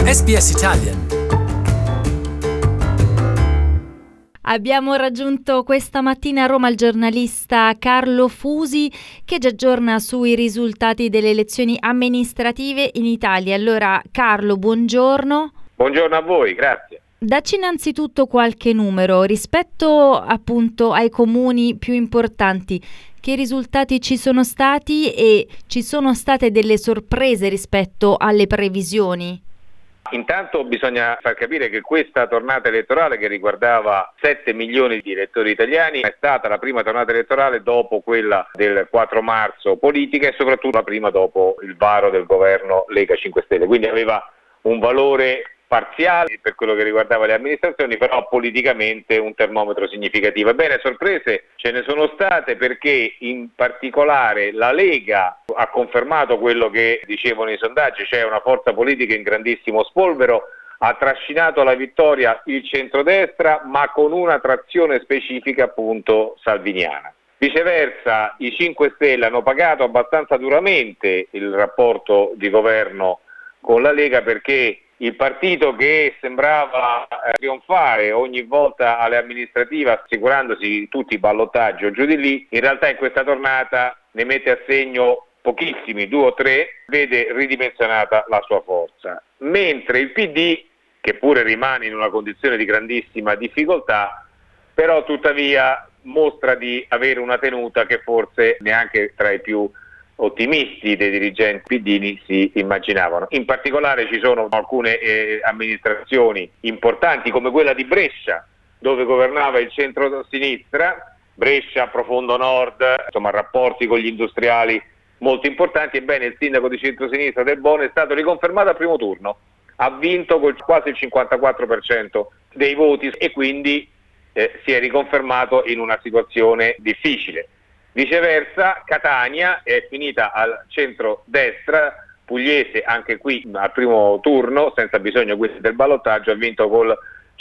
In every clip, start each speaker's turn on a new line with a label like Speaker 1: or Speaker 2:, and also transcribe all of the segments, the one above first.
Speaker 1: SBS Italian.
Speaker 2: Abbiamo raggiunto questa mattina a Roma il giornalista Carlo Fusi che ci aggiorna sui risultati delle elezioni amministrative in Italia. Allora Carlo, buongiorno.
Speaker 3: Buongiorno a voi, grazie.
Speaker 2: Dacci innanzitutto qualche numero rispetto appunto ai comuni più importanti. Che risultati ci sono stati e ci sono state delle sorprese rispetto alle previsioni?
Speaker 3: Intanto bisogna far capire che questa tornata elettorale, che riguardava 7 milioni di elettori italiani, è stata la prima tornata elettorale dopo quella del 4 marzo politica e soprattutto la prima dopo il varo del governo Lega 5 Stelle. Quindi aveva un valore parziale per quello che riguardava le amministrazioni, però politicamente un termometro significativo. Ebbene, sorprese ce ne sono state perché in particolare la Lega ha confermato quello che dicevano i sondaggi, cioè una forza politica in grandissimo spolvero, ha trascinato alla vittoria il centrodestra ma con una trazione specifica appunto salviniana. Viceversa i 5 Stelle hanno pagato abbastanza duramente il rapporto di governo con la Lega perché il partito che sembrava trionfare ogni volta alle amministrative assicurandosi tutti i ballottaggi o giù di lì, in realtà in questa tornata ne mette a segno pochissimi, 2 o 3, vede ridimensionata la sua forza. Mentre il PD, che pure rimane in una condizione di grandissima difficoltà, però tuttavia mostra di avere una tenuta che forse neanche tra i più ottimisti dei dirigenti PD si immaginavano. In particolare ci sono alcune amministrazioni importanti come quella di Brescia, dove governava il centro-sinistra, Brescia, profondo nord, insomma rapporti con gli industriali molto importanti. Ebbene, il sindaco di centro-sinistra Del Bono è stato riconfermato al primo turno, ha vinto con quasi il 54% dei voti e quindi si è riconfermato in una situazione difficile. Viceversa, Catania è finita al centro-destra, Pugliese anche qui al primo turno, senza bisogno quindi del ballottaggio, ha vinto col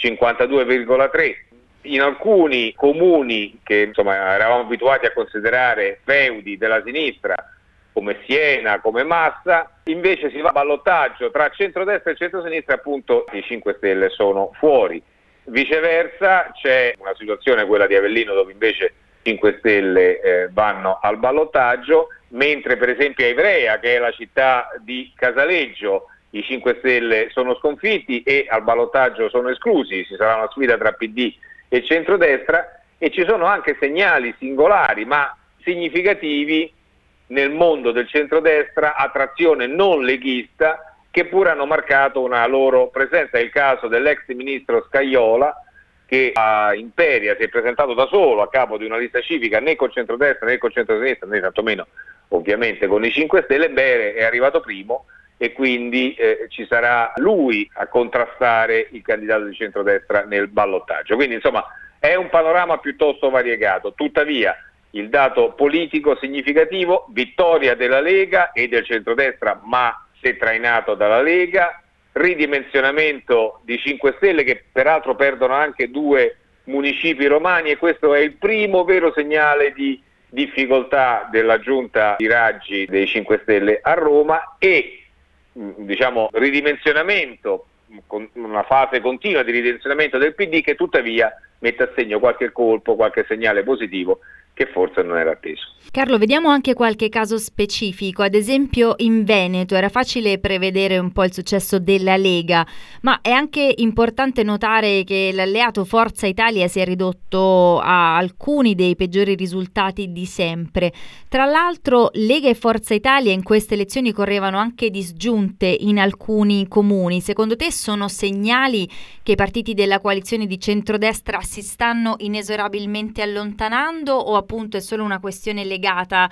Speaker 3: 52,3%. In alcuni comuni che insomma eravamo abituati a considerare feudi della sinistra, come Siena, come Massa, invece si va a ballottaggio tra centrodestra e centrosinistra, appunto i 5 Stelle sono fuori. Viceversa c'è una situazione, quella di Avellino, dove invece 5 Stelle vanno al ballottaggio, mentre per esempio a Ivrea, che è la città di Casaleggio, i 5 Stelle sono sconfitti e al ballottaggio sono esclusi, ci sarà una sfida tra PD e centrodestra e ci sono anche segnali singolari ma significativi nel mondo del centrodestra a trazione non leghista che pure hanno marcato una loro presenza. È il caso dell'ex ministro Scajola, che a Imperia si è presentato da solo a capo di una lista civica né col centrodestra né col centrosinistra né tantomeno ovviamente con i 5 Stelle. Bene, è arrivato primo e quindi ci sarà lui a contrastare il candidato di centrodestra nel ballottaggio. Quindi insomma è un panorama piuttosto variegato. Tuttavia il dato politico significativo: vittoria della Lega e del centrodestra ma se trainato dalla Lega, ridimensionamento di 5 Stelle che peraltro perdono anche 2 municipi romani e questo è il primo vero segnale di difficoltà della giunta di Raggi dei 5 Stelle a Roma e diciamo ridimensionamento, con una fase continua di ridimensionamento del PD che tuttavia mette a segno qualche colpo, qualche segnale positivo che forse non era atteso.
Speaker 2: Carlo, vediamo anche qualche caso specifico. Ad esempio in Veneto era facile prevedere un po' il successo della Lega, ma è anche importante notare che l'alleato Forza Italia si è ridotto a alcuni dei peggiori risultati di sempre. Tra l'altro Lega e Forza Italia in queste elezioni correvano anche disgiunte in alcuni comuni. Secondo te sono segnali che i partiti della coalizione di centrodestra si stanno inesorabilmente allontanando o appunto è solo una questione legata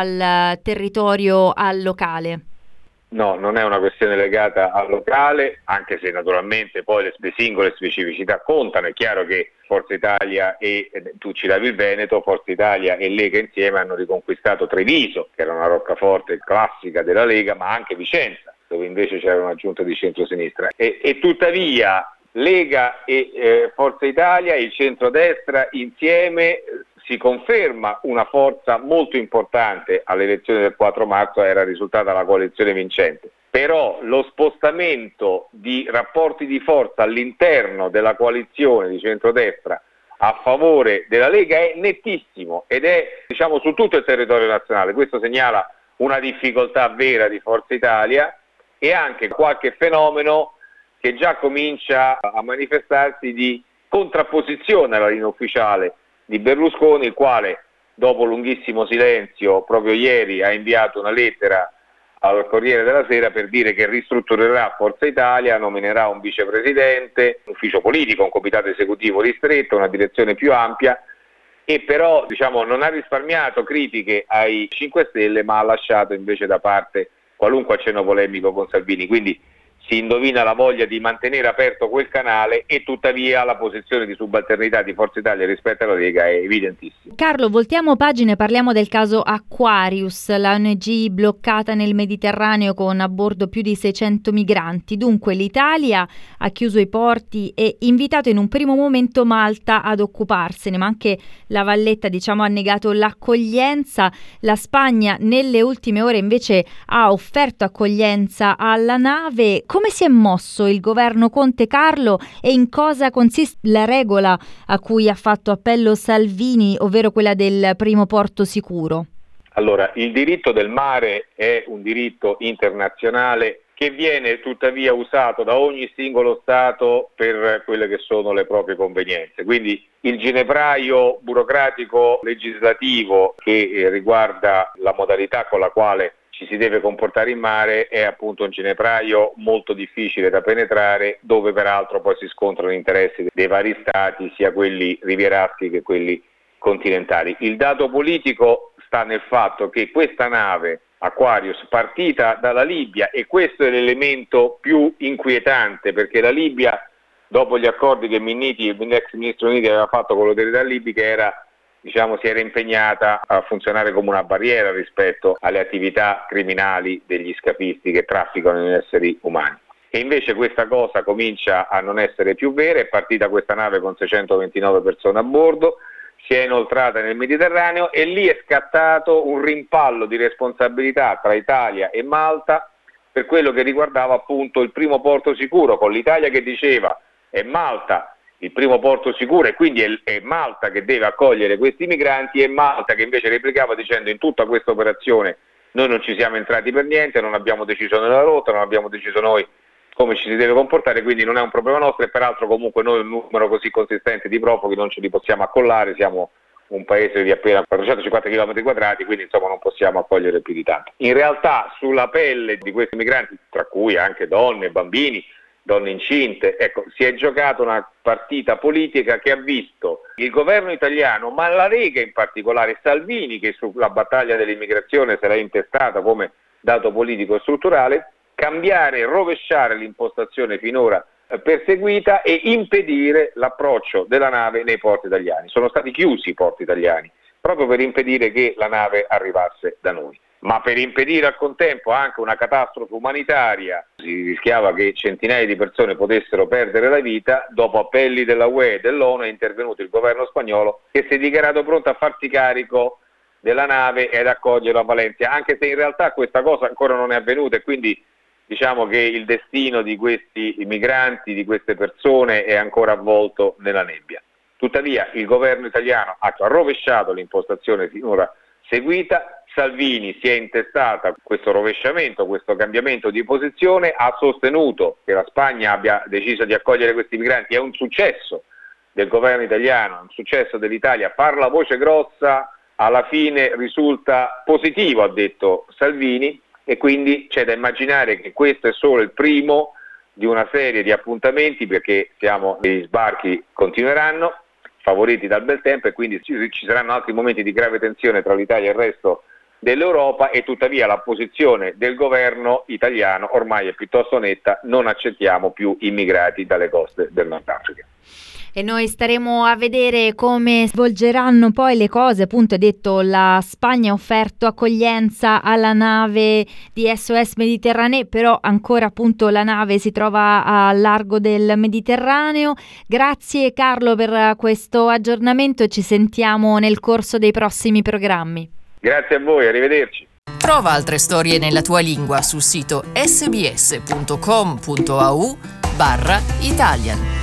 Speaker 2: al territorio, al locale?
Speaker 3: No, non è una questione legata al locale, anche se naturalmente poi le singole specificità contano. È chiaro che Forza Italia e, tu citavi il Veneto, Forza Italia e Lega insieme hanno riconquistato Treviso, che era una roccaforte classica della Lega, ma anche Vicenza, dove invece c'era un'aggiunta di centrosinistra. E tuttavia Lega e Forza Italia, il centrodestra insieme si conferma una forza molto importante. Alle elezioni del 4 marzo era risultata la coalizione vincente. però lo spostamento di rapporti di forza all'interno della coalizione di centrodestra a favore della Lega è nettissimo ed è, diciamo, su tutto il territorio nazionale. Questo segnala una difficoltà vera di Forza Italia e anche qualche fenomeno che già comincia a manifestarsi di contrapposizione alla linea ufficiale di Berlusconi, il quale dopo lunghissimo silenzio proprio ieri ha inviato una lettera al Corriere della Sera per dire che ristrutturerà Forza Italia, nominerà un vicepresidente, un ufficio politico, un comitato esecutivo ristretto, una direzione più ampia, e però, diciamo, non ha risparmiato critiche ai 5 Stelle, ma ha lasciato invece da parte qualunque accenno polemico con Salvini. Quindi si indovina la voglia di mantenere aperto quel canale e tuttavia la posizione di subalternità di Forza Italia rispetto alla Lega è evidentissima.
Speaker 2: Carlo, voltiamo pagina e parliamo del caso Aquarius, la ONG bloccata nel Mediterraneo con a bordo più di 600 migranti. Dunque l'Italia ha chiuso i porti e invitato in un primo momento Malta ad occuparsene, ma anche la Valletta, diciamo, ha negato l'accoglienza. La Spagna nelle ultime ore invece ha offerto accoglienza alla nave. Come si è mosso il governo Conte, Carlo, e in cosa consiste la regola a cui ha fatto appello Salvini, ovvero quella del primo porto sicuro?
Speaker 3: Allora, il diritto del mare è un diritto internazionale che viene tuttavia usato da ogni singolo Stato per quelle che sono le proprie convenienze. Quindi il ginepraio burocratico legislativo che riguarda la modalità con la quale ci si deve comportare in mare è appunto un ginepraio molto difficile da penetrare, dove peraltro poi si scontrano interessi dei vari stati, sia quelli rivieraschi che quelli continentali. Il dato politico sta nel fatto che questa nave Aquarius, partita dalla Libia, e questo è l'elemento più inquietante, perché la Libia, dopo gli accordi che Minniti, l'ex ministro Minniti, aveva fatto con le autorità libiche, si era impegnata a funzionare come una barriera rispetto alle attività criminali degli scafisti che trafficano in esseri umani. E invece questa cosa comincia a non essere più vera. È partita questa nave con 629 persone a bordo, si è inoltrata nel Mediterraneo e lì è scattato un rimpallo di responsabilità tra Italia e Malta per quello che riguardava appunto il primo porto sicuro, con l'Italia che diceva è Malta il primo porto sicuro e quindi è Malta che deve accogliere questi migranti, e Malta che invece replicava dicendo in tutta questa operazione noi non ci siamo entrati per niente, non abbiamo deciso nella rotta, non abbiamo deciso noi come ci si deve comportare, quindi non è un problema nostro, e peraltro comunque noi un numero così consistente di profughi non ce li possiamo accollare, siamo un paese di appena 450 km quadrati, quindi insomma non possiamo accogliere più di tanto. In realtà sulla pelle di questi migranti, tra cui anche donne, bambini, donne incinte, ecco, si è giocata una partita politica che ha visto il governo italiano, ma la Lega in particolare, Salvini, che sulla battaglia dell'immigrazione se l'è intestata come dato politico e strutturale, cambiare e rovesciare l'impostazione finora perseguita e impedire l'approccio della nave nei porti italiani. Sono stati chiusi i porti italiani proprio per impedire che la nave arrivasse da noi. Ma per impedire al contempo anche una catastrofe umanitaria, si rischiava che centinaia di persone potessero perdere la vita. Dopo appelli della UE e dell'ONU è intervenuto il governo spagnolo, che si è dichiarato pronto a farsi carico della nave ed accoglierlo a Valencia, anche se in realtà questa cosa ancora non è avvenuta, e quindi diciamo che il destino di questi migranti, di queste persone, è ancora avvolto nella nebbia. Tuttavia il governo italiano ha rovesciato l'impostazione finora seguita. Salvini si è intestata questo rovesciamento, questo cambiamento di posizione, ha sostenuto che la Spagna abbia deciso di accogliere questi migranti, è un successo del governo italiano, è un successo dell'Italia, farla a voce grossa alla fine risulta positivo, ha detto Salvini, e quindi c'è da immaginare che questo è solo il primo di una serie di appuntamenti, perché gli sbarchi continueranno, favoriti dal bel tempo, e quindi ci saranno altri momenti di grave tensione tra l'Italia e il resto dell'Europa, e tuttavia la posizione del governo italiano ormai è piuttosto netta: non accettiamo più immigrati dalle coste del Nord Africa.
Speaker 2: E noi staremo a vedere come svolgeranno poi le cose. Appunto, è detto, la Spagna ha offerto accoglienza alla nave di SOS Mediterranee, però ancora appunto la nave si trova al largo del Mediterraneo. Grazie Carlo per questo aggiornamento e ci sentiamo nel corso dei prossimi programmi.
Speaker 3: Grazie a voi, arrivederci.
Speaker 1: Trova altre storie nella tua lingua sul sito sbs.com.au/Italian.